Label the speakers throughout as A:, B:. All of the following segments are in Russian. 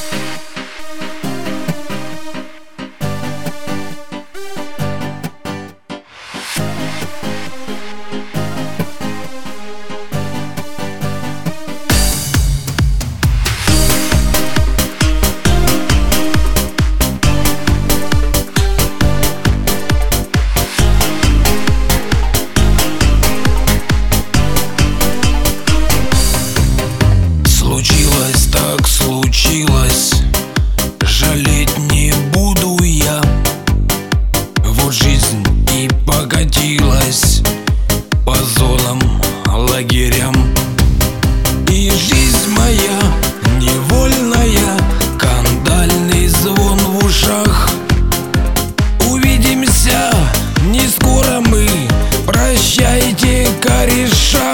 A: Случилось, жалеть не буду я. Вот жизнь и покатилась по зонам, лагерям. И жизнь моя невольная, кандальный звон в ушах. Увидимся не скоро мы, прощайте, кореша.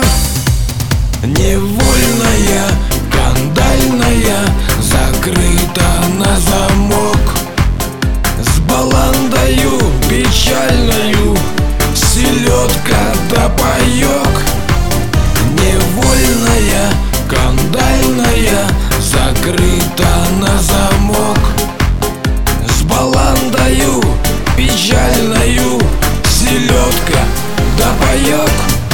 A: Невольная, кандальная, закрыта на замок. С баландою печальною, селедка да паёк. Невольная, кандальная, закрыта на замок. С баландою печальною, селедка да паёк.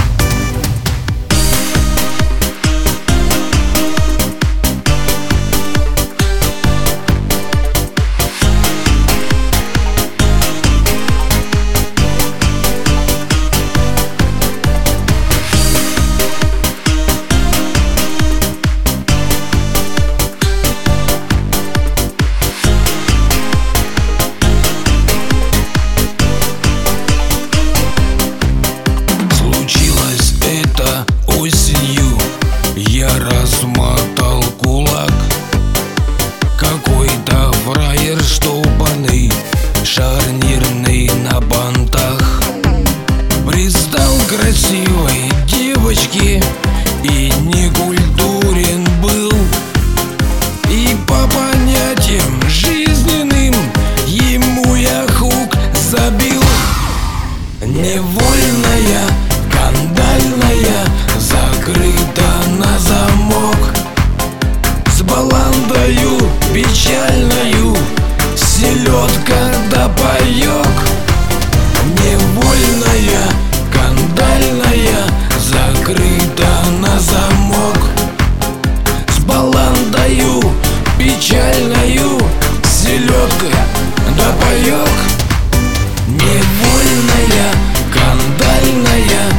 A: Осенью я размотал кулак. Какой-то фраер штопанный, шарнирный на бантах, пристал к красивой девочке и некультурен был. И по понятиям жизненным ему я хук забил. Невольная, кандальная, закрыта на замок. С баландою печальною, селедка да паёк. Невольная, кандальная, закрыта на замок. С баландою печальною, селедка да паёк. Невольная, кандальная,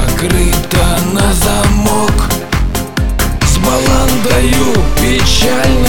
A: закрыта на замок. С баландою печаль.